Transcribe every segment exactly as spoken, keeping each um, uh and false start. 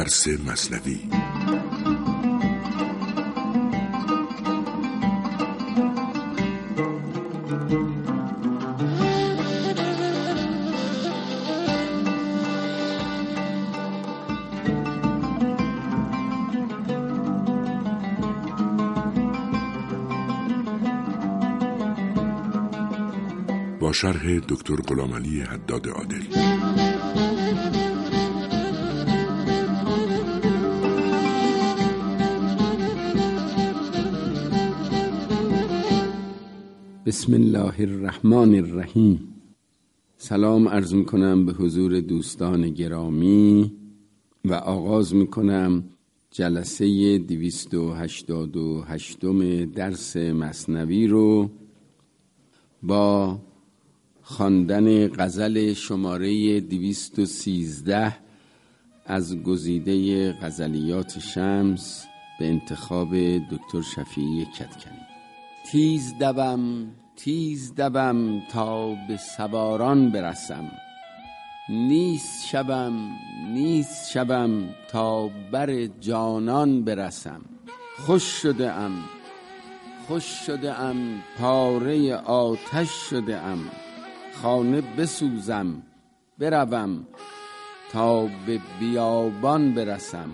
درس مثنوی. با شرح دکتر غلامعلی حداد عادل. بسم الله الرحمن الرحیم. سلام عرض میکنم به حضور دوستان گرامی و آغاز میکنم جلسه دویست و هشتاد و هشتم درس مثنوی رو با خواندن غزل شماره دویست و سیزده از گزیده غزلیات شمس به انتخاب دکتر شفیعی کدکنی. تیز دوم تیز دوم تا به سواران برسم، نیست شبم نیست شبم تا بر جانان برسم. خوش شده ام خوش شده ام پاره آتش شده ام، خانه بسوزم بروم تا به بیابان برسم.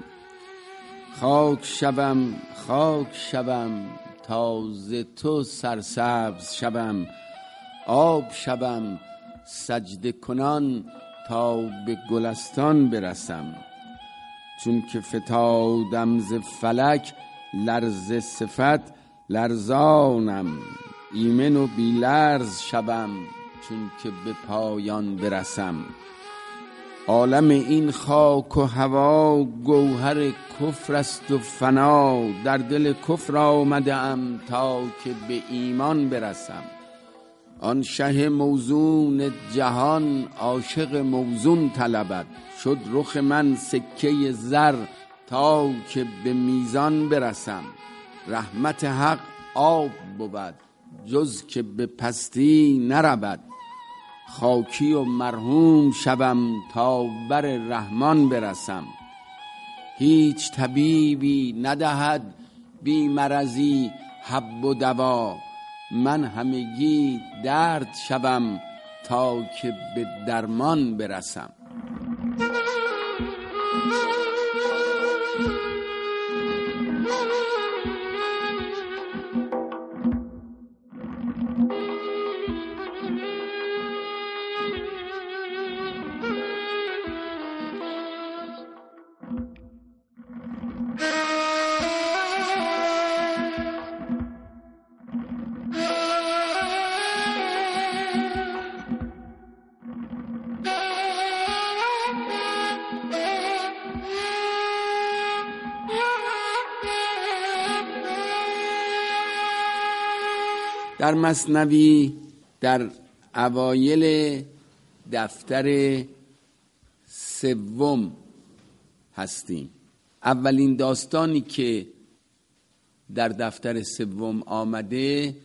خاک شوم خاک شوم تا ز تو سرسبز شوم، آب شوم سجده کنان تا به گلستان برسم. چون که فتادم ز فلک لرز صفت لرزانم، ایمن و بی لرز شوم چون که به پایان برسم. عالم این خاک و هوا گوهر کفر است و فنا، در دل کفر آمده ام تا که به ایمان برسم. آن شه موزون جهان عاشق موزون طلبد، شد رخ من سکه زر تا که به میزان برسم. رحمت حق آب بود جز که به پستی نرود، خاکی و مرحوم شوم تا بر رحمان برسم. هیچ طبیبی ندهد بی مرضی حب و دوا، من همگی درد شوم تا که به درمان برسم. در مثنوی در اوایل دفتر سوم هستیم. اولین داستانی که در دفتر سوم آمده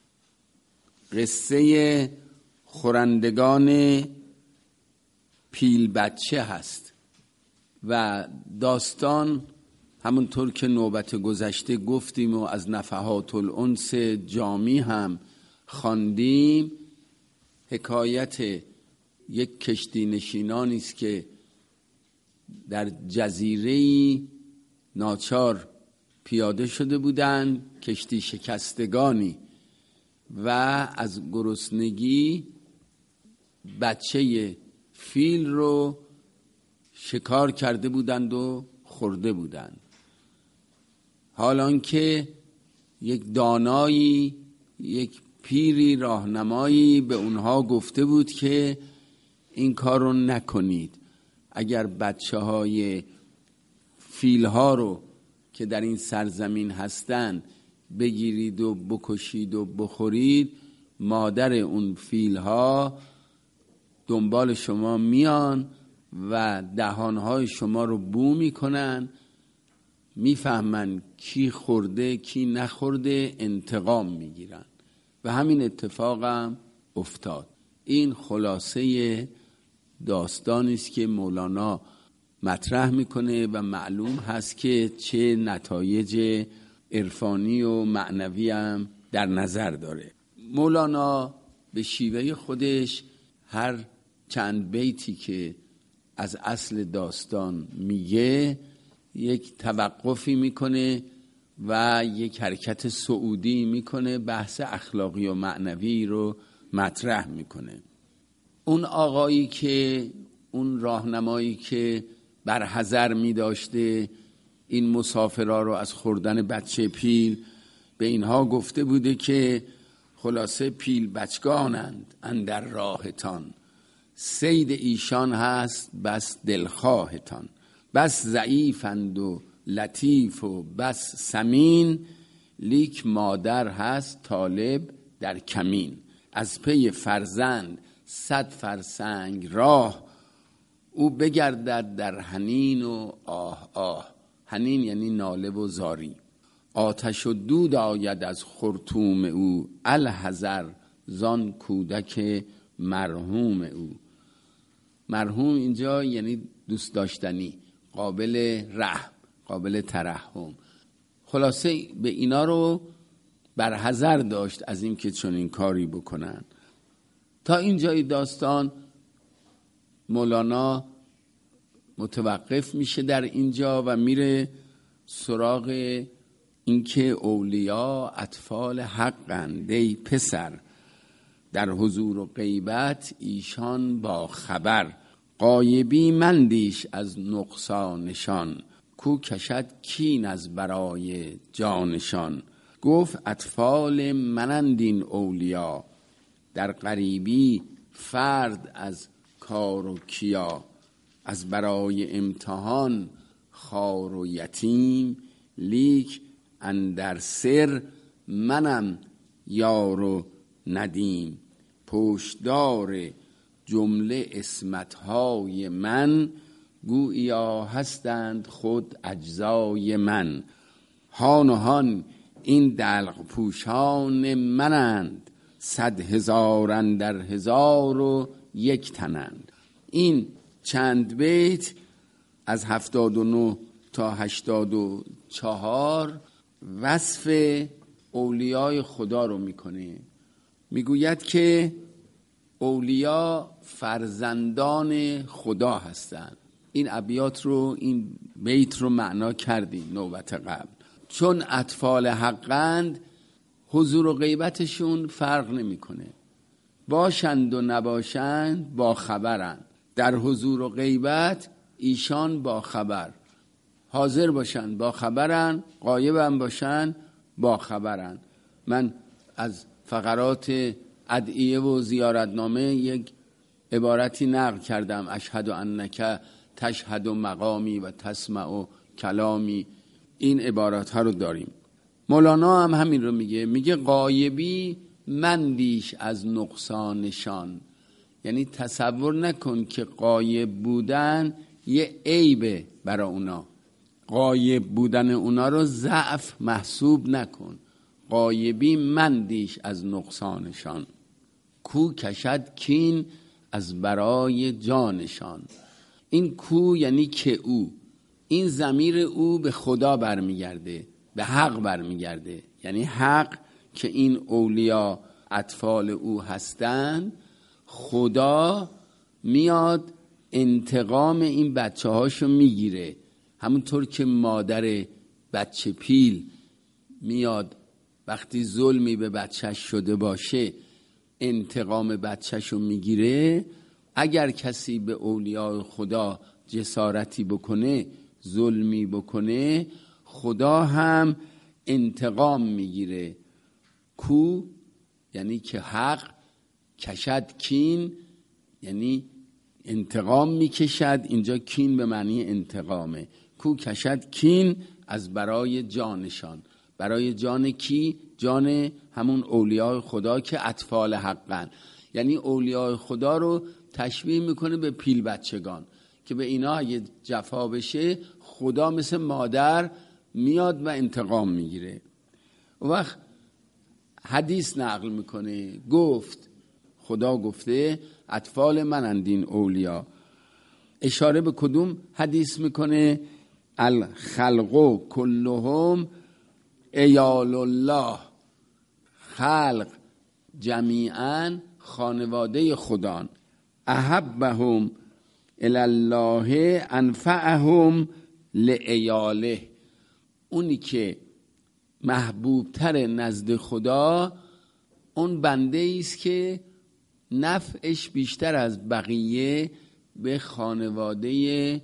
قصه خورندگان پیل بچه هست و داستان همونطور که نوبت گذشته گفتیم و از نفحات الانس جامی هم خواندیم، حکایت یک کشتی نشینانی است که در جزیره‌ای ناچار پیاده شده بودند، کشتی شکستگانی، و از گرسنگی بچه فیل رو شکار کرده بودند و خورده بودند. حالان که یک دانایی، یک پیری راهنمایی به اونها گفته بود که این کار رو نکنید. اگر بچه های فیل ها رو که در این سرزمین هستن بگیرید و بکشید و بخورید، مادر اون فیل ها دنبال شما میان و دهانهای شما رو بو میکنن، میفهمن کی خورده کی نخورده، انتقام میگیرن. و همین اتفاق هم افتاد. این خلاصه داستانی است که مولانا مطرح میکنه و معلوم هست که چه نتایج عرفانی و معنوی هم در نظر داره. مولانا به شیوه خودش هر چند بیتی که از اصل داستان میگه یک توقفی میکنه و یک حرکت صعودی میکنه، بحث اخلاقی و معنوی رو مطرح میکنه. اون آقایی که اون راهنمایی که برحذر میداشته این مسافرها رو از خوردن بچه پیل، به اینها گفته بوده که خلاصه پیل بچگانند اندر راهتان، صید ایشان هست بس دلخواهتان، بس ضعیفند و لطیف و بس سمین، لیک مادر هست طالب در کمین، از پی فرزند صد فرسنگ راه، او بگردد در حنین و آه آه. حنین یعنی ناله و زاری. آتش و دود آید از خرطوم او، الحذر زان کودک مرحوم او. مرحوم اینجا یعنی دوست داشتنی، قابل رحم، قابل ترحم. خلاصه به اینا رو برحذر داشت از این که چون این کاری بکنن. تا اینجای داستان مولانا متوقف میشه در اینجا و میره سراغ اینکه اولیا اطفال حقند ای پسر، در حضور و غیبت ایشان با خبر، غایبی مندیش از نقصانشان، کو کشد کین از برای جانشان. گفت اطفال منندین اولیا، در غریبی فرد از کار و کیا، از برای امتحان خوار و یتیم، لیک اندر سر منم یار و ندیم، پشتدار جمله اسمتهای من، گوییا هستند خود اجزای من، هان و هان این دلق پوشان منند، صد هزار اندر هزار و یک تنند. این چند بیت از هفتاد و نه تا هشتاد و چهار وصف اولیای خدا رو میکنه. میگوید که اولیا فرزندان خدا هستند. این ابیات رو، این بیت رو معنا کردیم نوبت قبل. چون اطفال حقند، حضور و غیبتشون فرق نمیکنه، باشند و نباشند با خبرند. در حضور و غیبت ایشان با خبر، حاضر باشند با خبرند، غایب هم باشند با خبرند. من از فقرات ادعیه و زیارتنامه یک عبارتی نقل کردم: اشهد انک تشهد مقامی و تسمع کلامی. این عبارات ها رو داریم. مولانا هم همین رو میگه، میگه غایبی مندیش از نقصانشان. یعنی تصور نکن که غایب بودن یه عیبه برای اونا، غایب بودن اونا رو ضعف محسوب نکن. غایبی مندیش از نقصانشان، کو کشد کین از برای جانشان. این کو یعنی که او، این ضمیر او به خدا برمیگرده، به حق برمیگرده. یعنی حق که این اولیا اطفال او هستند، خدا میاد انتقام این بچه هاشو میگیره. همونطور که مادر بچه پیل میاد وقتی ظلمی به بچهش شده باشه انتقام بچهشو میگیره، اگر کسی به اولیای خدا جسارتی بکنه، ظلمی بکنه، خدا هم انتقام میگیره. کو یعنی که حق، کشد کین یعنی انتقام میکشد. اینجا کین به معنی انتقامه. کو کشد کین از برای جانشان. برای جان کی؟ جان همون اولیای خدا که اطفال حقن. یعنی اولیای خدا رو تشبیه میکنه به پیل بچگان که به اینا اگه جفا بشه خدا مثل مادر میاد و انتقام میگیره. و وقت حدیث نقل میکنه، گفت خدا گفته اطفال منند این اولیا، اشاره به کدوم حدیث میکنه؟ الخلق کلهم عیال الله، خلق جمیعا خانواده خدان. احبهم الی الله انفعهم لعیاله، اونی که محبوب تر نزد خدا اون بنده است که نفعش بیشتر از بقیه به خانواده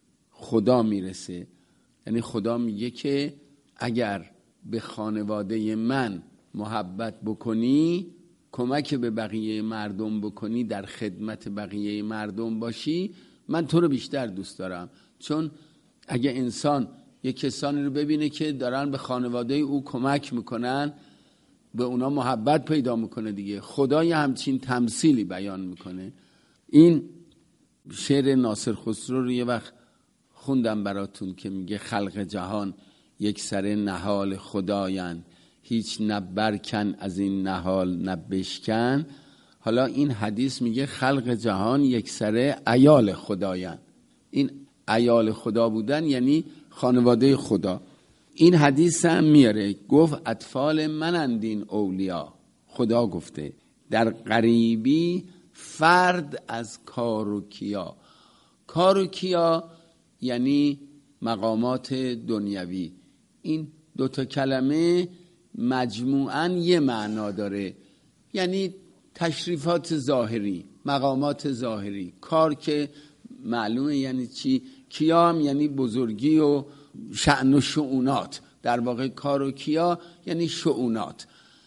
خدا میرسه. یعنی خدا میگه که اگر به خانواده من محبت بکنی، کمک به بقیه مردم بکنی، در خدمت بقیه مردم باشی، من تو رو بیشتر دوست دارم. چون اگه انسان یک کسانی رو ببینه که دارن به خانواده او کمک میکنن، به اونا محبت پیدا میکنه دیگه. خدا یه همچین تمثیلی بیان میکنه. این شعر ناصر خسرو رو یه وقت خوندم براتون که میگه خلق جهان یک سره نهال خدایند، هیچ نبرکن از این نهال نبشکن. حالا این حدیث میگه خلق جهان یک سره عیال خدایند. این عیال خدا بودن یعنی خانواده خدا. این حدیث هم میاره، گفت اطفال منند این اولیا. خدا گفته در غریبی فرد از کار و کیا. کار و کیا یعنی مقامات دنیوی. این دوتا کلمه مجموعاً یه معنا داره، یعنی تشریفات ظاهری، مقامات ظاهری. کار که معلومه یعنی چی، کیا هم یعنی بزرگی و شأن و شؤونات. در واقع کار و کیا یعنی شؤونات.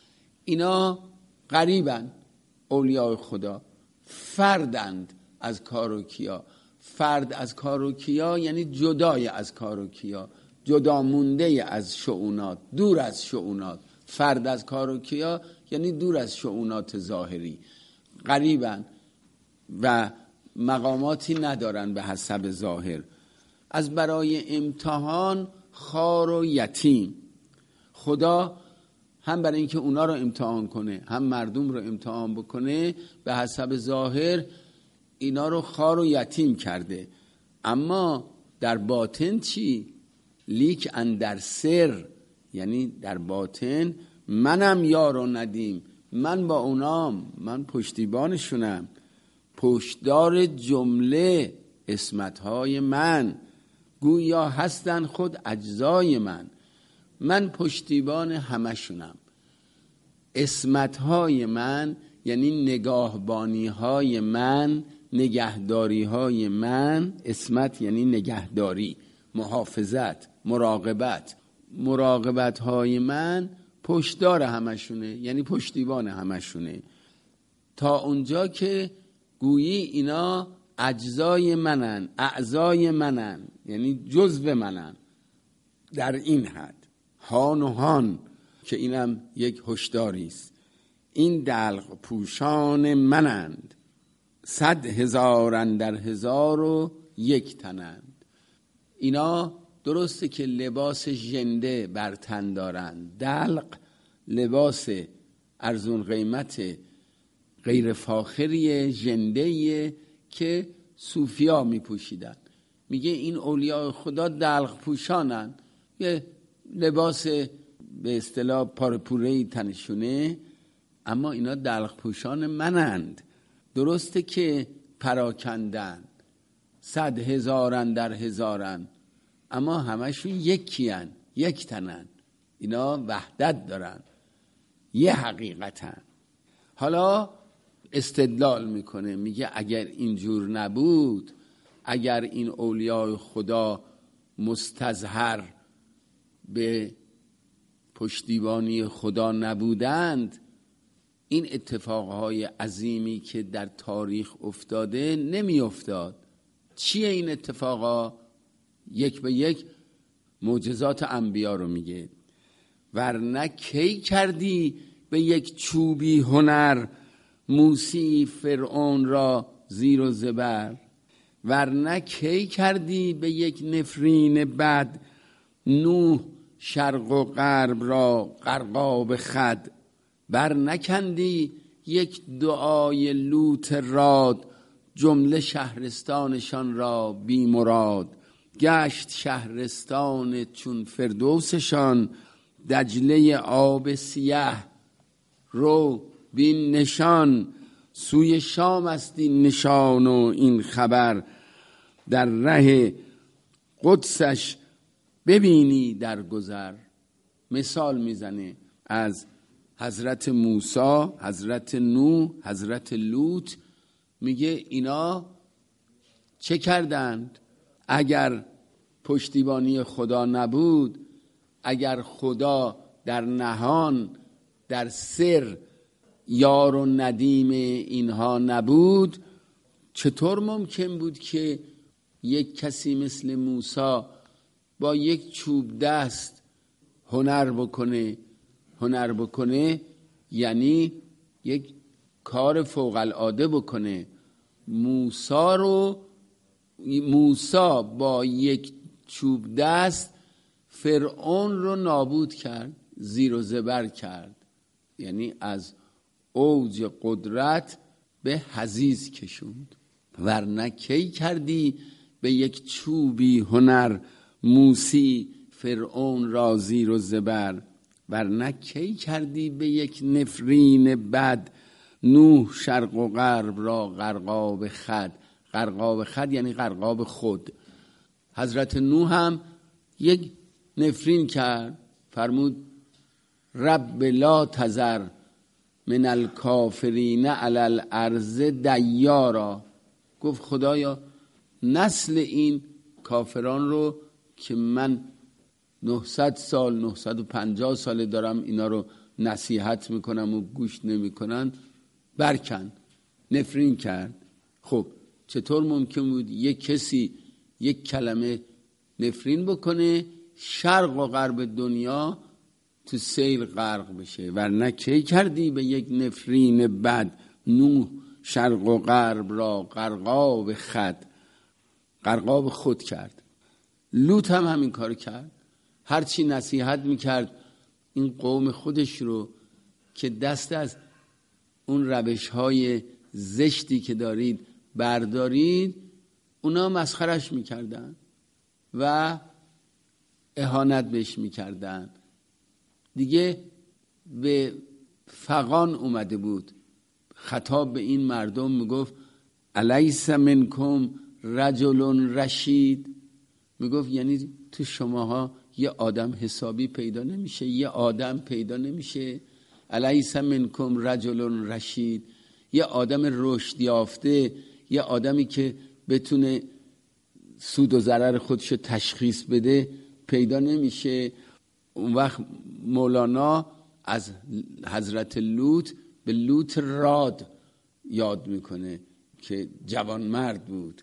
اینا قریبن اولیاء خدا، فردند از کار و کیا. فرد از کار و کیا یعنی جدای از کار و کیا، جدا مونده از شؤونات، دور از شؤونات. فرد از کار و کیا یعنی دور از شؤونات ظاهری، قریبن و مقاماتی ندارن به حسب ظاهر. از برای امتحان خوار و یتیم، خدا هم برای اینکه اونا رو امتحان کنه هم مردم رو امتحان بکنه، به حسب ظاهر اینا رو خوار و یتیم کرده. اما در باطن چی؟ لیک اندر سر، یعنی در باطن منم یار و ندیم، من با اونام، من پشتیبانشونم، پشتدار جمله اسمتهای من، گویا هستن خود اجزای من. من پشتیبان همشونم. اسمتهای من یعنی نگاهبانیهای من، نگهداریهای من. اسمت یعنی نگهداری، محافظت، مراقبت. مراقبتهای من پشتدار همشونه، یعنی پشتیبان همشونه. تا اونجا که گویی اینا اجزای منن، اعضای منن، یعنی جزو منن. در این حد هان و هان که اینم یک هشداری است. این دلق پوشان منند، صد هزارن در هزار و یک تنند. اینا درسته که لباس ژنده بر تن دارند. دلق لباس ارزون قیمت غیر فاخری ژنده‌ایه که صوفیا می پوشیدن. میگه این اولیاء خدا دلق پوشانن، یه لباس به اصطلاح پارپوره‌ای تنشونه، اما اینا دلق پوشان منند. درسته که پراکندن، صد هزارن در هزارن، اما همشون یکیان، یک تنن. اینا وحدت دارن، یه حقیقتن. حالا استدلال میکنه، میگه اگر اینجور نبود، اگر این اولیاء خدا مستظهر به پشتیبانی خدا نبودند، این اتفاقهای عظیمی که در تاریخ افتاده نمی افتاد. چیه این اتفاقا؟ یک به یک معجزات انبیا رو میگه. ورنه کی کردی به یک چوبی هنر، موسی فرعون را زیر و زبر. ورنه کی کردی به یک نفرین بد، نوح شرق و غرب را غرقاب خد. بر نکندی یک دعای لوط راد، جمله شهرستانشان را بی مراد. گشت شهرستان چون فردوسشان، دجله آب سیه رو بین نشان. سوی شام است این نشان و این خبر، در ره قدسش ببینی در گذر. مثال میزنه از حضرت موسی، حضرت نوح، حضرت لوط. میگه اینا چه کردند؟ اگر پشتیبانی خدا نبود، اگر خدا در نهان در سر یار و ندیم اینها نبود، چطور ممکن بود که یک کسی مثل موسی با یک چوب دست هنر بکنه؟ هنر بکنه یعنی یک کار فوق العاده بکنه. موسی رو موسی با یک چوب دست فرعون رو نابود کرد، زیر و زبر کرد، یعنی از اوج قدرت به حضیض کشوند. ورنه کی کردی به یک چوبی هنر، موسی فرعون را زیر و زبر. ورنه کی کردی به یک نفرین بد، نوح شرق و غرب را غرقاب خود. غرقاب خود یعنی غرقاب خود. حضرت نوح هم یک نفرین کرد، فرمود رب لا تذر من الکافرین علی الارض دیارا. گفت خدایا نسل این کافران رو که من نهصد سال نهصد و پنجاه سال دارم اینا رو نصیحت میکنم و گوش نمیکنن، برکن. نفرین کرد. خب چطور ممکن بود یک کسی یک کلمه نفرین بکنه، شرق و غرب دنیا تو سیل غرق بشه؟ ورنه کی کردی به یک نفرین بد، نوح شرق و غرب را غرقاب خود. غرقاب خود کرد. لوط هم همین کار کرد. هرچی نصیحت میکرد این قوم خودش رو که دست از اون روش های زشتی که دارید بردارید، اونا مسخرش میکردن و اهانت بهش میکردن. دیگه به فغان اومده بود. خطاب به این مردم میگفت الیس منکم رجل رشید. میگفت یعنی تو شماها یه آدم حسابی پیدا نمیشه؟ یه آدم پیدا نمیشه؟ الیس منکم رجل رشید، یه آدم رشد یافته، یه آدمی که بتونه سود و ضرر خودشو تشخیص بده پیدا نمیشه؟ اون وقت مولانا از حضرت لوط به لوط راد یاد میکنه که جوان مرد بود.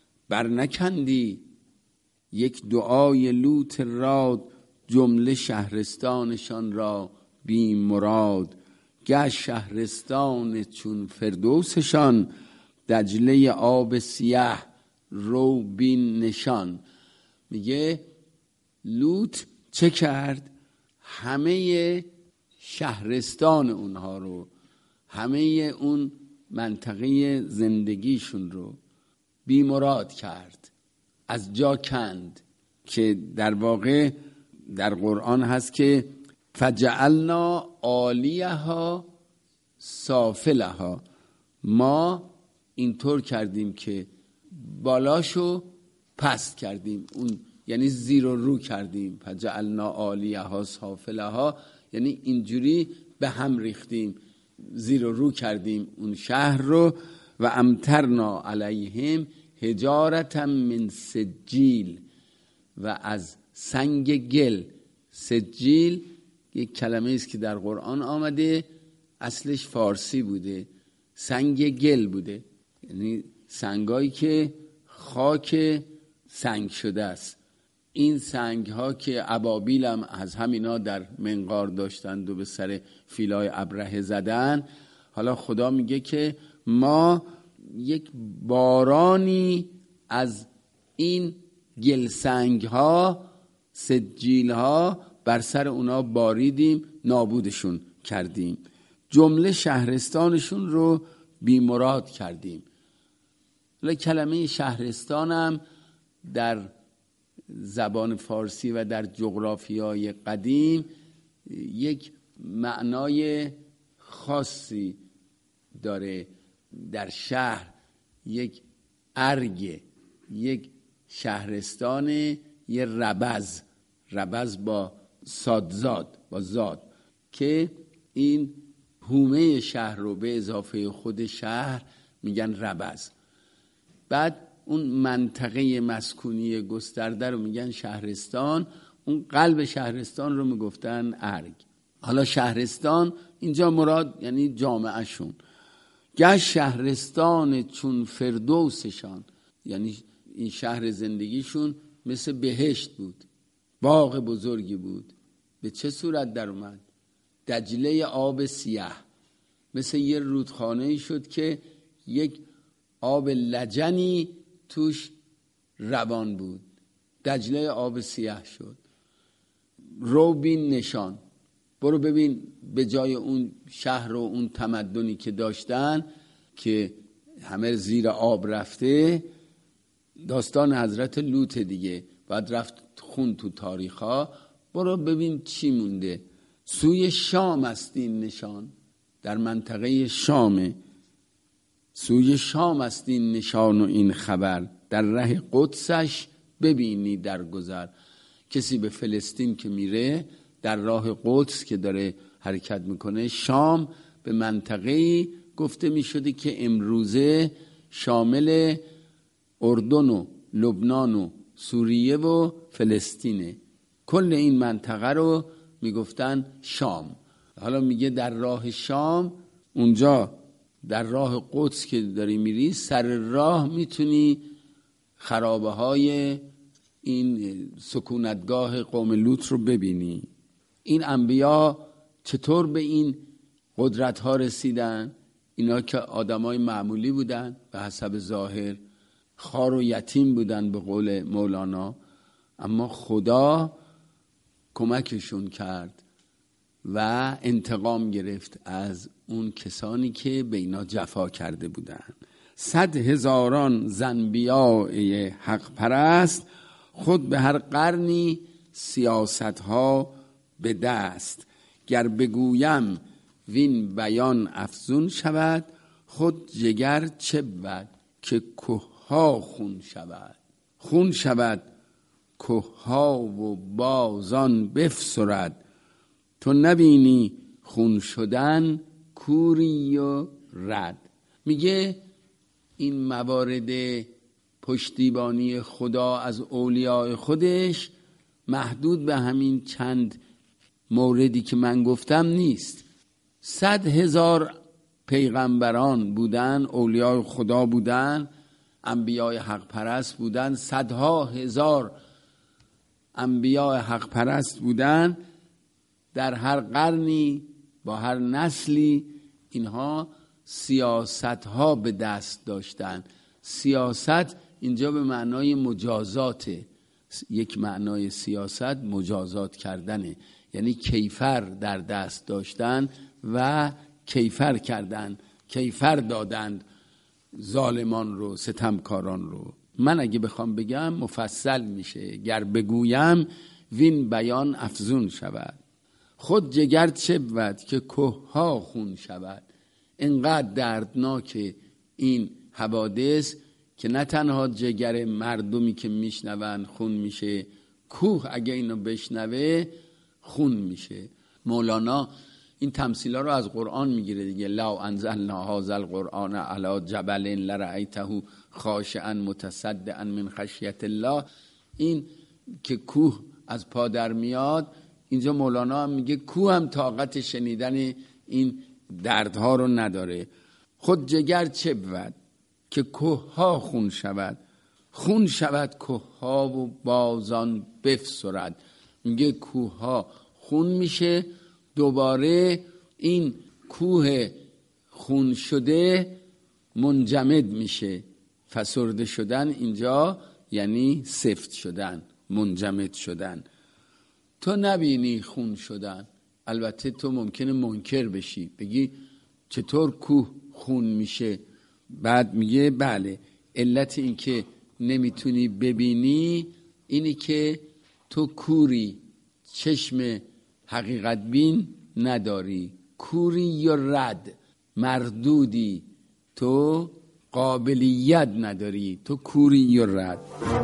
برنکندی یک دعای لوط راد، جمله شهرستانشان را بی مراد. گشت شهرستان چون فردوسشان، دجله آب سیه رو بین نشان. میگه لوط چه کرد؟ همه شهرستان اونها رو، همه اون منطقه زندگیشون رو بی مراد کرد، از جا کند. که در واقع در قرآن هست که فجعلنا عالیها سافلها، ما اینطور کردیم که بالاشو پست کردیم، اون یعنی زیر و رو کردیم. فجعلنا عالیها سافلها یعنی اینجوری به هم ریختیم، زیر و رو کردیم اون شهر رو. و امطرنا علیهم حجارة من سجیل، و از سنگ گل. سجیل یک کلمه است که در قرآن آمده، اصلش فارسی بوده، سنگ گل بوده، یعنی سنگایی که خاک سنگ شده است. این سنگ ها که ابابیل هم از همینا در منقار داشتند و به سر فیلای ابرهه زدن، حالا خدا میگه که ما یک بارانی از این گل سنگ ها، سجیل ها بر سر اونا باریدیم، نابودشون کردیم، جمله شهرستانشون رو بیمراد کردیم. حالا کلمه شهرستان هم در زبان فارسی و در جغرافیای قدیم یک معنای خاصی داره. در شهر یک ارگ، یک شهرستان، یه ربز، ربز با سادزاد، با زاد، که این حومه شهر رو به اضافه خود شهر میگن ربز. بعد اون منطقه مسکونی گسترده رو میگن شهرستان، اون قلب شهرستان رو میگفتن ارگ. حالا شهرستان اینجا مراد یعنی جامعه شون. گشت شهرستان چون فردوسشان، یعنی این شهر زندگیشون مثل بهشت بود، باغ بزرگی بود. به چه صورت در اومد؟ دجله آب سیاه، مثل یه رودخانه شد که یک آب لجنی توش روان بود، دجله آب سیاه شد. رو بین نشان، برو ببین به جای اون شهر و اون تمدنی که داشتن که همه زیر آب رفته، داستان حضرت لوط دیگه، بعد رفت خون تو تاریخا، برو ببین چی مونده. سوی شام است این نشان، در منطقه شامه، سوی شام است این نشان و این خبر، در ره قدسش ببینی در گذر. کسی به فلسطین که میره در راه قدس که داره حرکت میکنه، شام به منطقه گفته میشده که امروزه شامل اردن و لبنان و سوریه و فلسطینه. کل این منطقه رو میگفتن شام. حالا میگه در راه شام، اونجا در راه قدس که داری میری، سر راه میتونی خرابه های این سکونتگاه قوم لوط رو ببینی. این انبیا چطور به این قدرت ها رسیدن؟ اینا که آدمای معمولی بودن به حسب ظاهر، خوار و یتیم بودن به قول مولانا، اما خدا کمکشون کرد و انتقام گرفت از اون کسانی که به اینا جفا کرده بودن. صد هزاران زنبیای حق پرست، خود به هر قرنی سیاست ها به دست. گر بگویم وین بیان افزون شود، خود جگر چه بود که کوه‌ها خون شود. خون شود کوه‌ها و بازان بفسرد، تو نبینی خون شدن کوری و رد. میگه این موارد پشتیبانی خدا از اولیاء خودش محدود به همین چند موردی که من گفتم نیست. صد هزار پیغمبران بودن، اولیاء خدا بودن، انبیاء حق پرست بودن، صدها هزار انبیاء حق پرست بودن. در هر قرنی با هر نسلی اینها سیاست ها به دست داشتن. سیاست اینجا به معنای مجازاته. یک معنای سیاست مجازات کردنه، یعنی کیفر در دست داشتن و کیفر کردن، کیفر دادند ظالمان رو، ستمکاران رو. من اگه بخوام بگم مفصل میشه، گر بگویم وین بیان افزون شود. خود جگر چه بود که کوه‌ها خون شود. اینقدر دردناک این حوادث که نه تنها جگر مردمی که میشنون خون میشه، کوه اگه اینو بشنوه خون میشه. مولانا این تمثیلا رو از قرآن میگیره دیگه. لو انزلنا هذا القرآن علی جبل لرأیته خاشعا متصدعا من خشیت الله. این که کوه از پا در میاد، اینجا مولانا هم میگه کوه هم طاقت شنیدن این دردها رو نداره. خود جگر چه بود که کوه‌ها خون شود. خون شود کوه‌ها و بازان بفسرد. میگه کوه‌ها خون میشه، دوباره این کوه خون شده منجمد میشه. فسرده شدن اینجا یعنی سفت شدن، منجمد شدن. تو نبینی خون شدن. البته تو ممکنه منکر بشی، بگی چطور کوه خون میشه؟ بعد میگه بله، علت این که نمیتونی ببینی اینی که تو کوری، چشم حقیقت بین نداری، کوری یا رد، مردودی، تو قابلیت نداری، تو کوری یا رد.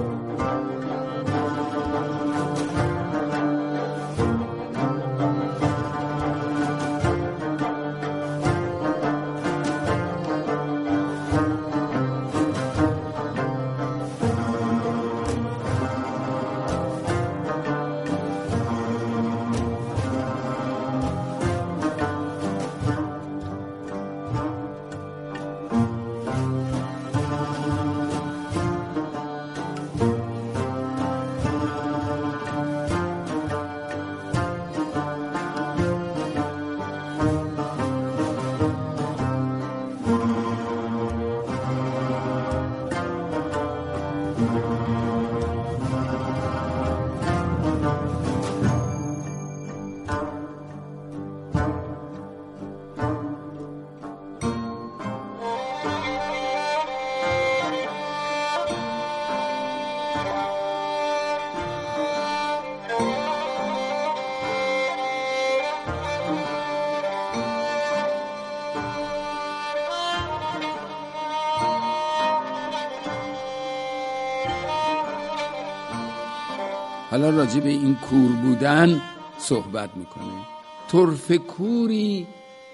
حالا راجع به این کور بودن صحبت میکنه. طرف کوری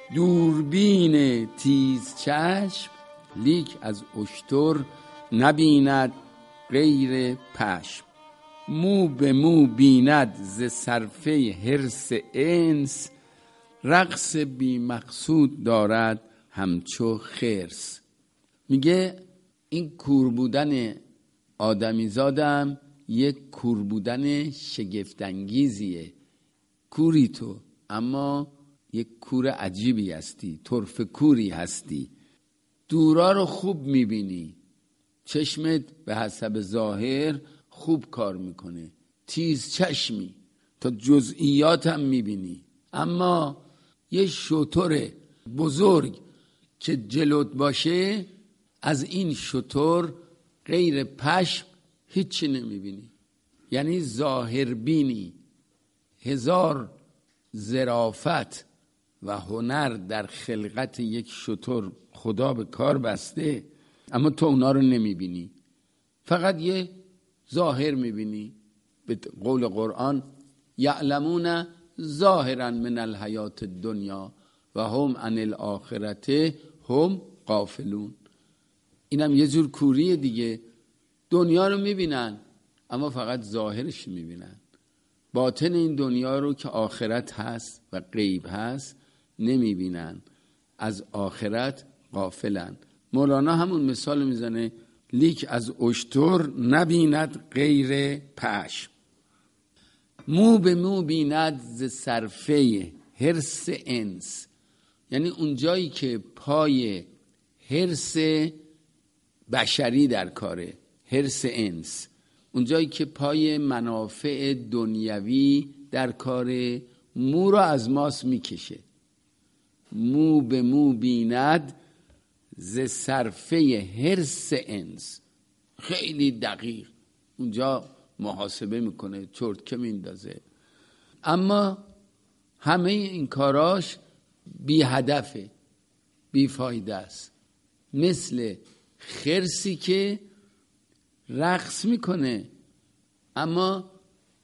دوربین تیز چشم، لیک از اشتر نبیند غیر پشم. مو به مو بیند ز صرفه حرص انس، رقص بی مقصود دارد همچو خرس. میگه این کور بودن آدمی زادم یک کور بودن شگفت‌انگیزیه. کوری تو، اما یک کور عجیبی هستی، طرف کوری هستی، دورا رو خوب میبینی، چشمت به حسب ظاهر خوب کار میکنه، تیز چشمی، تا جزئیات هم میبینی. اما یه شتر بزرگ که جلوت باشه، از این شتر غیر پشم هیچی نمیبینی، یعنی ظاهر بینی. هزار ظرافت و هنر در خلقت یک شتر خدا به کار بسته، اما تو اونا رو نمیبینی، فقط یه ظاهر میبینی. به قول قرآن یعلمون ظاهرا من الحیات الدنیا و هم عن الاخرته هم غافلون. اینم یه جور کوریه دیگه. دنیا رو میبینن اما فقط ظاهرش میبینن، باطن این دنیا رو که آخرت هست و غیب هست نمیبینن، از آخرت غافلن. مولانا همون مثال میزنه، لیک از اشتر نبیند غیر پشم. مو به مو بیند ز صرفه حرص انس، یعنی اون جایی که پای حرص بشری در کاره، حرص انس، اون جایی که پای منافع دنیوی در کاره، مو رو از ماس میکشه. مو به مو بیند ز صرفه حرص انس، خیلی دقیق اونجا محاسبه میکنه، چرت که میندازه. اما همه این کاراش بی هدفه، بی فایده است، مثل خرسی که رقص میکنه اما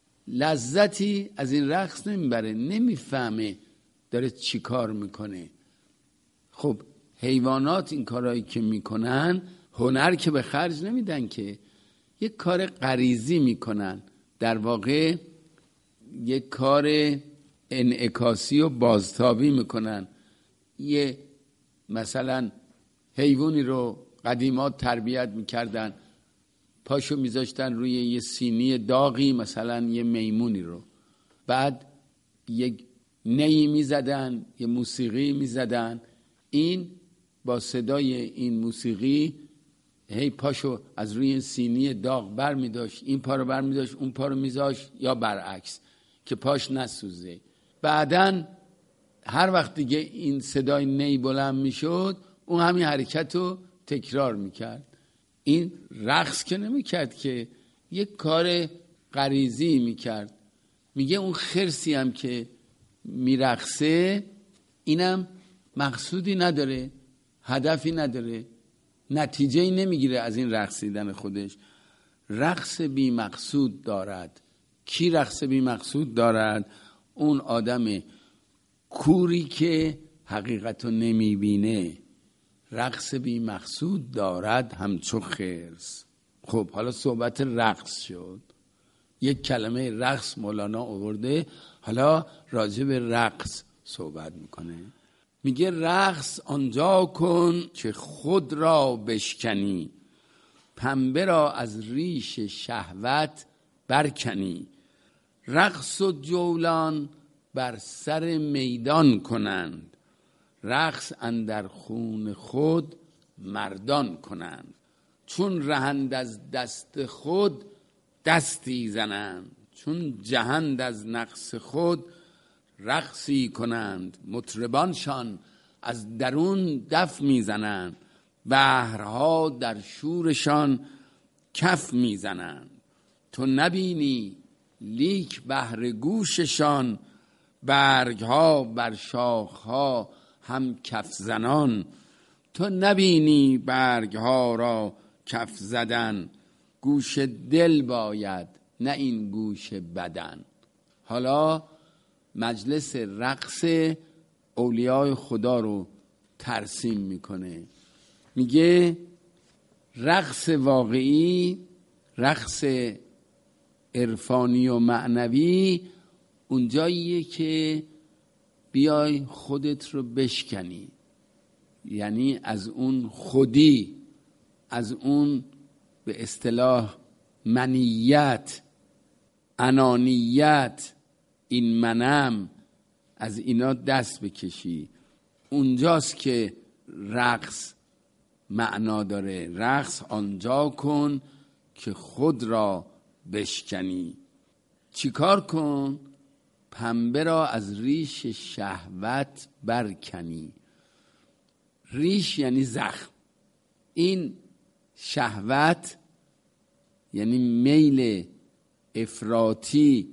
لذتی از این رقص نمیبره، نمیفهمه داره چی کار میکنه. خب حیوانات این کارهایی که میکنن هنر که به خرج نمیدن، که یک کار غریزی میکنن، در واقع یک کار انعکاسی و بازتابی میکنن. یه مثلا حیوانی رو قدیمات تربیت میکردن، پاشو میذاشتن روی یه سینی داغی، مثلا یه میمونی رو، بعد یک نی میزدن، یه موسیقی میزدن، این با صدای این موسیقی هی پاشو از روی سینی داغ بر میداشت، این پا رو بر میداشت، اون پا رو میذاشت، یا برعکس که پاش نسوزه. بعدن هر وقت دیگه این صدای نی بلند میشد، اون همین حرکت رو تکرار میکرد. این رقص که نمیکرد که یک کار غریزی میکرد. میگه اون خرسی هم که میرقصه اینم مقصودی نداره، هدفی نداره، نتیجه‌ای نمیگیره از این رقصیدن خودش. رقص بی مقصود دارد. کی رقص بی مقصود دارد؟ اون آدم کوری که حقیقتو نمیبینه. رقص بی مقصود دارد همچو خرس. خب حالا صحبت رقص شد، یک کلمه رقص مولانا آورده، حالا راجع به رقص صحبت میکنه. میگه رقص آنجا کن که خود را بشکنی، پنبه را از ریش شهوت برکنی. رقص و جولان بر سر میدان کنند، رقص اندر خون خود مردان کنند. چون رهند از دست خود دستی زنند، چون جهند از نقص خود رقصی کنند. مطربانشان از درون دف میزنند، بحرها در شورشان کف میزنند. تو نبینی لیک بهر گوششان، برگها بر شاخها هم کف زنان. تو نبینی برگها را کف زدن، گوش دل باید نه این گوش بدن. حالا مجلس رقص اولیای خدا رو ترسیم میکنه. میگه رقص واقعی، رقص عرفانی و معنوی اونجاییه که بیای خودت رو بشکنی، یعنی از اون خودی، از اون به اصطلاح منیت، انانیت، این منم، از اینا دست بکشی. اونجاست که رقص معنا داره. رقص آنجا کن که خود را بشکنی. چیکار کن؟ پنبه را از ریش شهوت برکنی. ریش یعنی زخم. این شهوت یعنی میل افراطی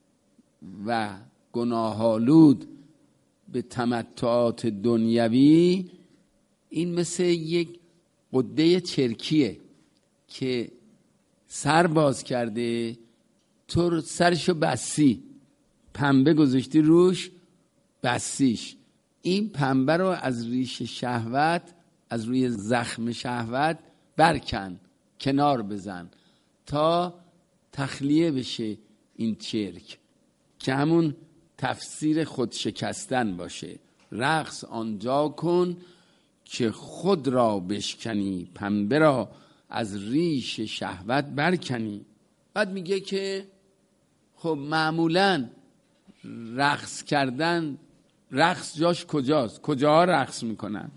و گناهالود به تمتعات دنیوی، این مثل یک قده چرکیه که سر باز کرده، تو سرشو بسی، پنبه گذاشتی روش بسیش. این پنبه رو از ریش شهوت، از روی زخم شهوت برکن، کنار بزن تا تخلیه بشه این چرک، که همون تفسیر خود شکستن باشه. رقص آنجا کن که خود را بشکنی، پنبه را از ریش شهوت برکنی. بعد میگه که خب معمولا رقص کردن، رقص جاش کجاست؟ کجاها رقص میکنن؟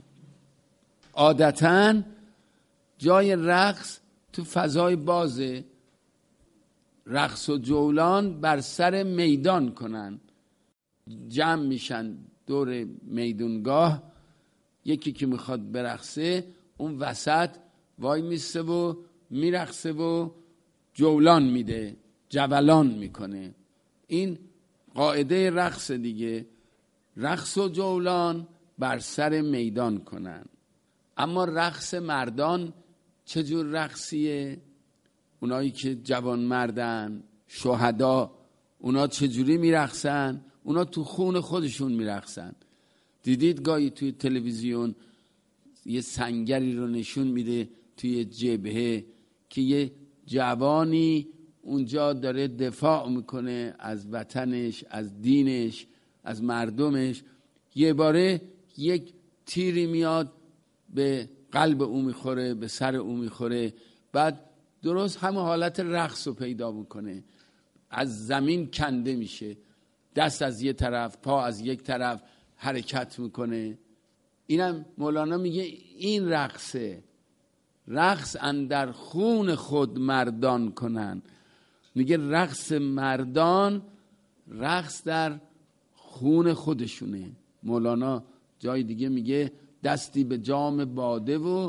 عادتاً جای رقص تو فضای بازه. رقص و جولان بر سر میدان کنن، جمع میشن دور میدونگاه، یکی که میخواد برقصه اون وسط وای میسته و میرقصه و جولان میده، جولان میکنه. این قاعده رقص دیگه. رقص و جولان بر سر میدان کنن. اما رقص مردان چجور رقصیه؟ اونایی که جوان مردن، شهدا، اونا چجوری میرقصن؟ اونا تو خون خودشون میرقصن. دیدید گاهی توی تلویزیون یه سنگری رو نشون میده توی جبهه که یه جوانی اونجا داره دفاع میکنه از وطنش، از دینش، از مردمش. یه باره یک تیری میاد به قلب او میخوره، به سر او میخوره، بعد درست همه حالت رقص رو پیدا میکنه، از زمین کنده میشه، دست از یه طرف، پا از یک طرف حرکت میکنه. اینم مولانا میگه این رقصه. رقص اندر خون خود مردان کنن. میگه رقص مردان، رقص در خون خودشونه. مولانا جای دیگه میگه دستی به جام باده و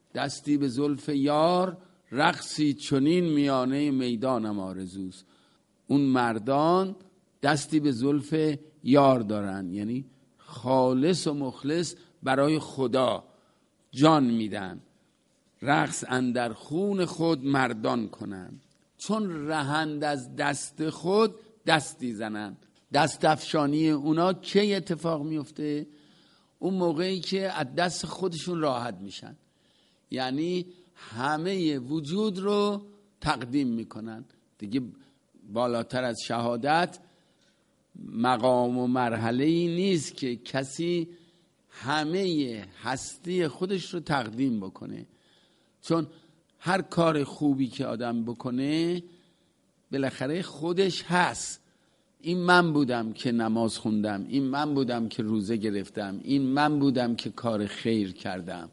دستی به زلف یار، رقصی چنین میانه میدانم آرزوست. اون مردان دستی به زلف یار دارن، یعنی خالص و مخلص برای خدا جان میدن. رقص اندر خون خود مردان کنن، چون رهند از دست خود دستی زنن. دست افشانی اونا کی اتفاق میفته؟ اون موقعی که از دست خودشون راحت میشن، یعنی همه وجود رو تقدیم میکنن. دیگه بالاتر از شهادت مقام و مرحله ای نیست که کسی همه هستی خودش رو تقدیم بکنه، چون هر کار خوبی که آدم بکنه بالاخره خودش هست. این من بودم که نماز خوندم، این من بودم که روزه گرفتم، این من بودم که کار خیر کردم.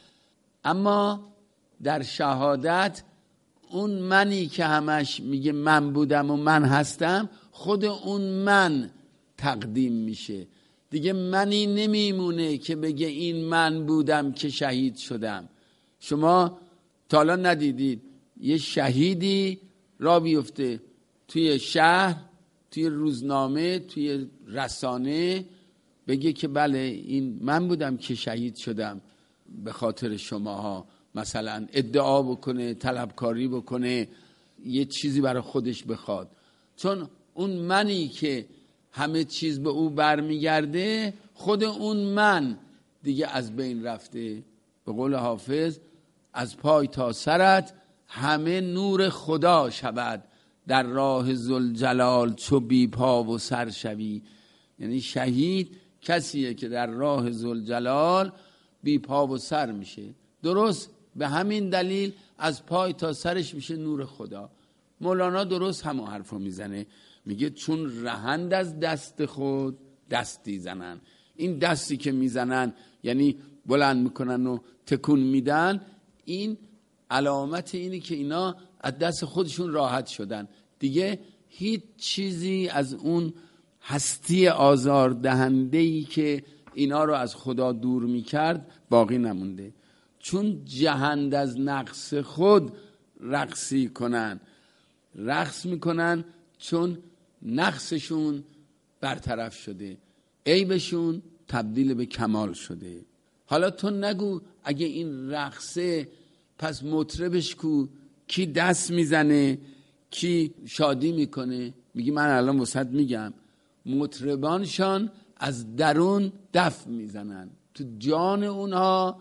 اما در شهادت اون منی که همش میگه من بودم و من هستم، خود اون من تقدیم میشه. دیگه منی نمیمونه که بگه این من بودم که شهید شدم. شما تا حالا ندیدید یه شهیدی را بیفته توی شهر، توی روزنامه، توی رسانه، بگه که بله این من بودم که شهید شدم به خاطر شماها، مثلا ادعا بکنه، طلبکاری بکنه، یه چیزی برای خودش بخواد. چون اون منی که همه چیز به او برمیگرده، خود اون من دیگه از بین رفته. به قول حافظ از پای تا سرت همه نور خدا شود، در راه ذوالجلال چو بی پا و سر شوی. یعنی شهید کسیه که در راه ذوالجلال بی پا و سر میشه. درست به همین دلیل از پای تا سرش میشه نور خدا. مولانا درست همون حرفو میزنه، میگه چون رهند از دست خود دستی زنن. این دستی که میزنن یعنی بلند میکنن و تکون میدن، این علامت اینه که اینا از دست خودشون راحت شدن. دیگه هیچ چیزی از اون هستی آزار دهنده‌ای که اینا رو از خدا دور میکرد باقی نمونده. چون جهند از نقص خود رقصی کنن، رقص میکنن چون نقصشون برطرف شده، عیبشون تبدیل به کمال شده. حالا تو نگو اگه این رقصه پس مطربش کو، کی دست میزنه، کی شادی میکنه؟ میگی من الان وسط میگم مطربانشان از درون دف میزنن، تو جان اونها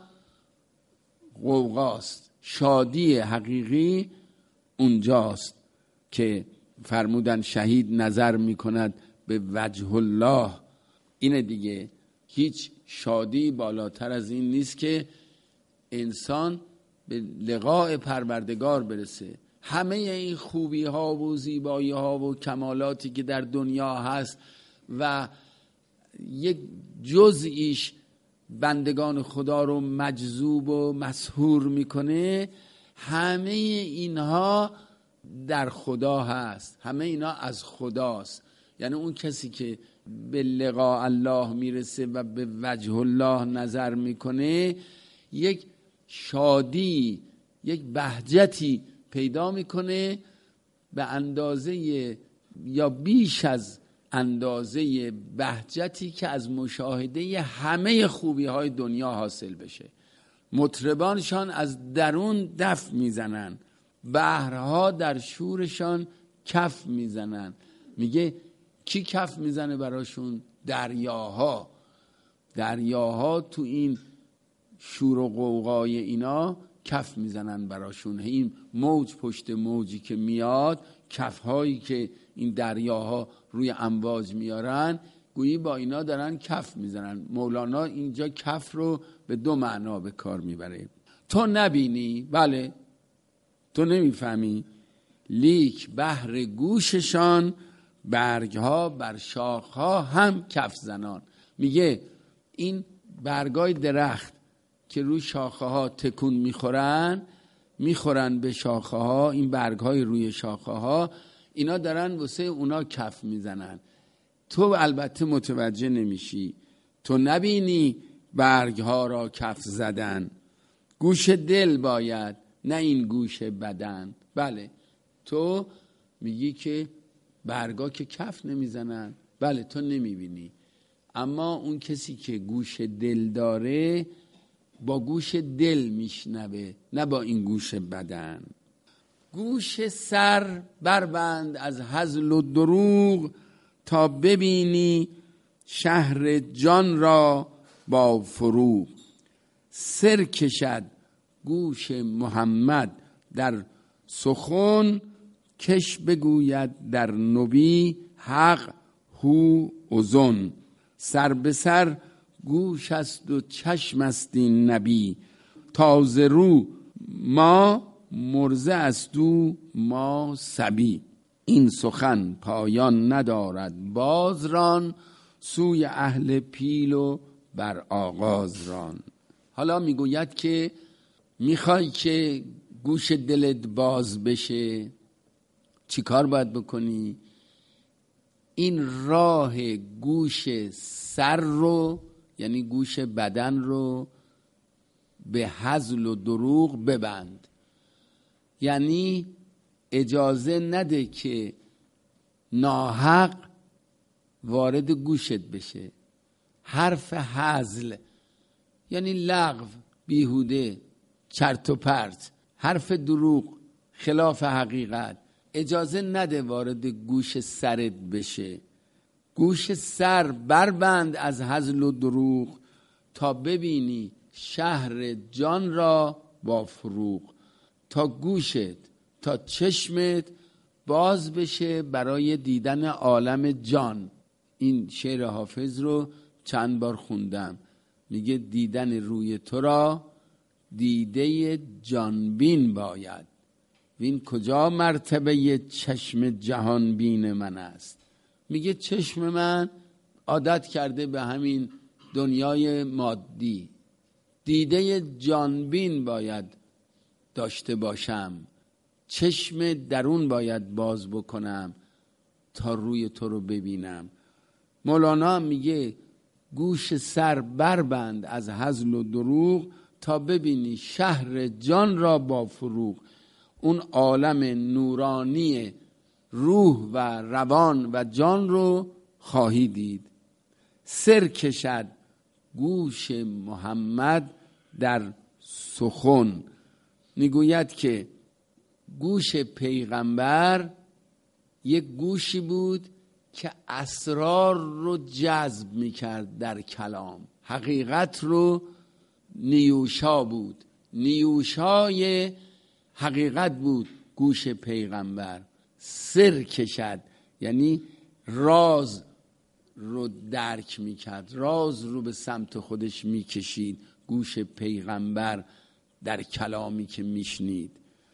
غوغاست. شادی حقیقی اونجاست که فرمودن شهید نظر میکند به وجه الله. اینه دیگه، هیچ شادی بالاتر از این نیست که انسان به لقاء پروردگار برسه. همه این خوبی ها و زیبایی ها و کمالاتی که در دنیا هست و یک جزئیش بندگان خدا رو مجذوب و مسحور میکنه، همه اینها در خدا هست، همه اینا از خداست. یعنی اون کسی که به لقاء الله میرسه و به وجه الله نظر میکنه، یک شادی، یک بهجتی پیدا میکنه به اندازه یا بیش از اندازه بهجتی که از مشاهده همه خوبی های دنیا حاصل بشه. مطربانشان از درون دف میزنن، بحرها در شورشان کف میزنن. میگه کی کف میزنه براشون؟ دریاها. دریاها تو این شور و غوغای اینا کف میزنن براشون. این موج پشت موجی که میاد، کفهایی که این دریاها روی امواج میارن، گویی با اینا دارن کف میزنن. مولانا اینجا کف رو به دو معنا به کار میبره. تو نبینی، بله تو نمیفهمی، لیک بهر گوششان برگها بر شاخها هم کف زنان. میگه این برگای درخت که روی شاخه ها تکون میخورن، میخورن به شاخه ها، این برگ های روی شاخه ها، اینا دارن واسه اونا کف میزنن. تو البته متوجه نمیشی، تو نبینی برگ ها را کف زدن. گوش دل باید، نه این گوش بدن. بله تو میگی که برگا که کف نمیزنن، بله تو نمیبینی، اما اون کسی که گوش دل داره با گوش دل میشنوه، نه با این گوش بدن. گوش سر بربند از هزل و دروغ، تا ببینی شهر جان را با فروغ. سر کشد گوش محمد در سخن، کش بگوید در نبی حق هو اذن. سر به سر گوش است و چشم است این نبی، تازه رو ما مرزه است او ما صبی. این سخن پایان ندارد باز ران، سوی اهل پیل و بر آغاز ران. حالا میگوید که میخوای که گوش دلت باز بشه چی کار باید بکنی؟ این راه گوش سر رو، یعنی گوش بدن رو، به هزل و دروغ ببند. یعنی اجازه نده که ناحق وارد گوشت بشه. حرف هزل یعنی لغو، بیهوده، چرت و پرت، حرف دروغ، خلاف حقیقت، اجازه نده وارد گوش سرت بشه. گوش سر بربند از هزل و دروغ، تا ببینی شهر جان را با فروغ. تا گوشت، تا چشمت باز بشه برای دیدن عالم جان. این شعر حافظ رو چند بار خوندم. میگه دیدن روی تو را دیده جانبین باید، وین کجا مرتبه چشم جهان بین من است. میگه چشم من عادت کرده به همین دنیای مادی، دیده جانبین باید داشته باشم، چشم درون باید باز بکنم تا روی تو رو ببینم. مولانا میگه گوش سر بربند از هزل و دروغ، تا ببینی شهر جان را با فروغ. اون عالم نورانی روح و روان و جان رو خواهی دید. سر کشد گوش محمد در سخن. میگوید که گوش پیغمبر یک گوشی بود که اسرار رو جذب میکرد در کلام، حقیقت رو نیوشا بود، نیوشای حقیقت بود گوش پیغمبر. سر کشد یعنی راز رو درک میکرد، راز رو به سمت خودش میکشید گوش پیغمبر در کلامی که میشنید.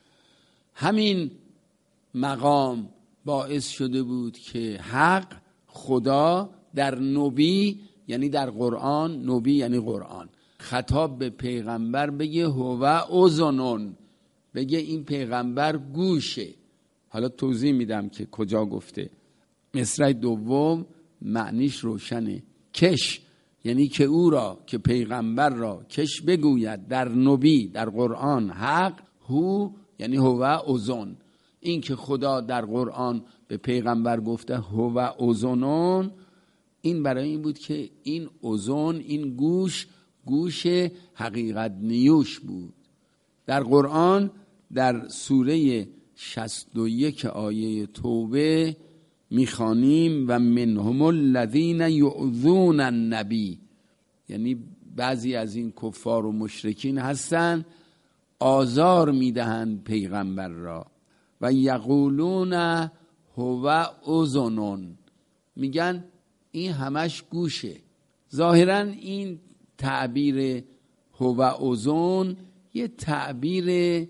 همین مقام باعث شده بود که حق، خدا در نبی یعنی در قرآن، نبی یعنی قرآن، خطاب به پیغمبر بگه هو اذنون، بگه این پیغمبر گوشه. حالا توضیح میدم که کجا گفته. مصرع دوم معنیش روشنه. کش یعنی که او را، که پیغمبر را کش بگوید در نبی، در قرآن حق، هو یعنی هو اذن. این که خدا در قرآن به پیغمبر گفته هو اذنون، این برای این بود که این اذن، این گوش، گوش حقیقت نیوش بود. در قرآن در سوره شصت و یک آیه توبه میخوانیم و منهم الذین یؤذون النبی، یعنی بعضی از این کفار و مشرکین هستن آزار میدهند پیغمبر را. و یقولون هو اذنون، میگن این همش گوشه. ظاهرا این تعبیر هو اذن یه تعبیر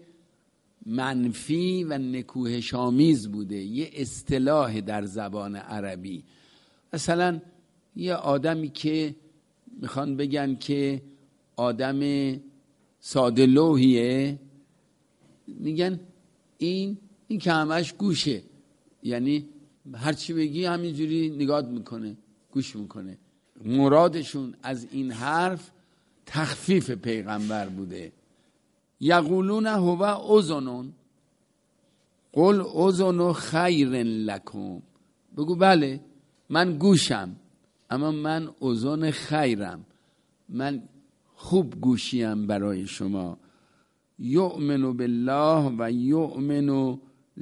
منفی و نکوهش‌آمیز بوده، یه اصطلاح در زبان عربی. مثلا یه آدمی که میخوان بگن که آدم ساده لوحیه، میگن این این که همش گوشه، یعنی هر چی بگی همینجوری نگاه میکنه، گوش میکنه. مرادشون از این حرف تخفیف پیغمبر بوده، یقولون هو اذن قل اذن خیر لکم، بگو بله من گوشم، اما من اذن خیرم، من خوب گوشیم برای شما. یؤمن بالله و یؤمن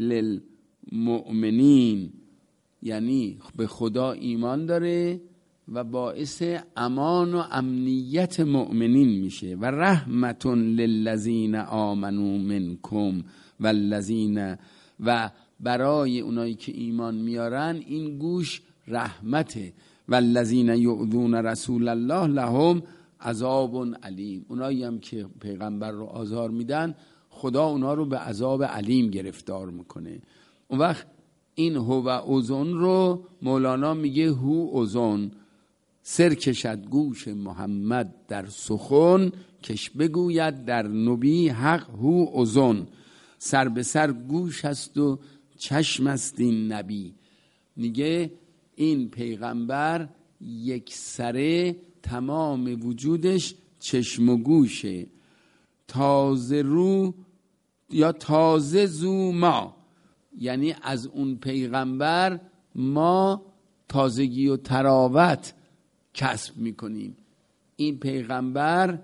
للمؤمنین، یعنی به خدا ایمان داره و باعث امان و امنیت مؤمنین میشه. و رحمت للذین آمنوا منکم والذین، و برای اونایی که ایمان میارن این گوش رحمته. والذین یؤذون رسول الله لهم عذاب علیم، اونایی هم که پیغمبر رو آزار میدن خدا اونا رو به عذاب علیم گرفتار میکنه. اون وقت این هو اذن رو مولانا میگه هو اذن، سر کشد گوش محمد در سخن، کش بگوید در نبی حق هو اذن. سر به سر گوش است و چشم است این نبی، میگه این پیغمبر یک سره تمام وجودش چشم و گوشه. تازه رو یا تازه زو ما، یعنی از اون پیغمبر ما تازگی و تراوت کسب میکنیم. این پیغمبر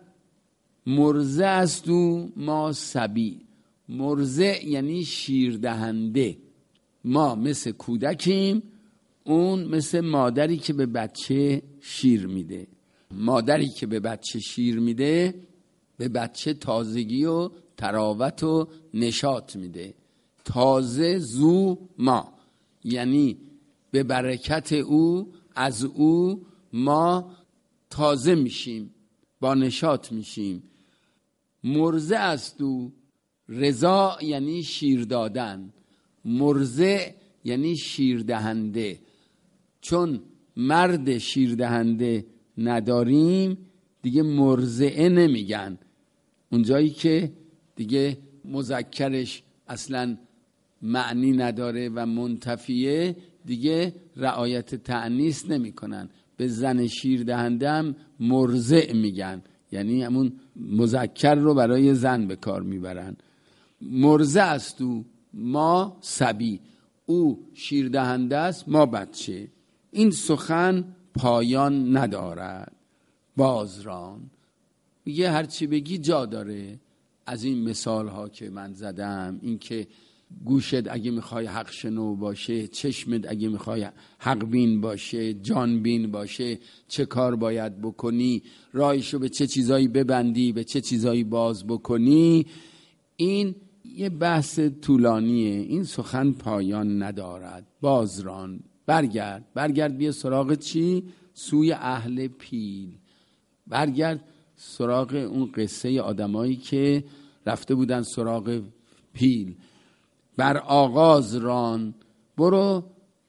مرضع است و ما سبی. مرضع یعنی شیر دهنده، ما مثل کودکیم، اون مثل مادری که به بچه شیر میده. مادری که به بچه شیر میده به بچه تازگی و تراوت و نشاط میده. تازه زو ما یعنی به برکت او، از او ما تازه میشیم، با نشاط میشیم. مرضع است او، رضا یعنی شیر دادن، مرضع یعنی شیر دهنده. چون مرد شیر دهنده نداریم دیگه مرضعه نمیگن، اونجایی که دیگه مذکرش اصلا معنی نداره و منتفیه دیگه رعایت تأنیث نمی کنن. به زن شیر دهنده هم مرضع میگن، یعنی همون مذکر رو برای زن به کار میبرن. مرضع است او، ما سبی، او شیر دهنده است ما بچه. این سخن پایان ندارد بازران، میگه هرچی بگی جا داره. از این مثال ها که من زدم، این که گوشت اگه میخوای حق شنو باشه، چشمت اگه میخوای حق بین باشه، جان بین باشه، چه کار باید بکنی، راهشو به چه چیزایی ببندی، به چه چیزایی باز بکنی، این یه بحث طولانیه. این سخن پایان ندارد بازران، برگرد برگرد بیا سراغ چی؟ سوی اهل پیل، برگرد سراغ اون قصه آدمایی که رفته بودن سراغ پیل. بر آغاز ران، برو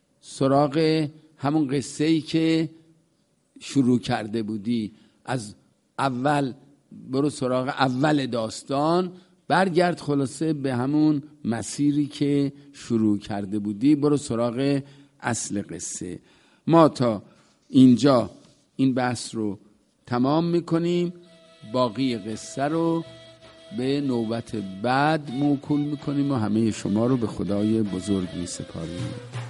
سراغ همون قصه‌ای که شروع کرده بودی، از اول برو سراغ اول داستان، برگرد خلاصه به همون مسیری که شروع کرده بودی، برو سراغ اصل قصه. ما تا اینجا این بحث رو تمام میکنیم، باقی قصه رو به نوبت بعد موکول میکنیم و همه شما رو به خدای بزرگ میسپاریم.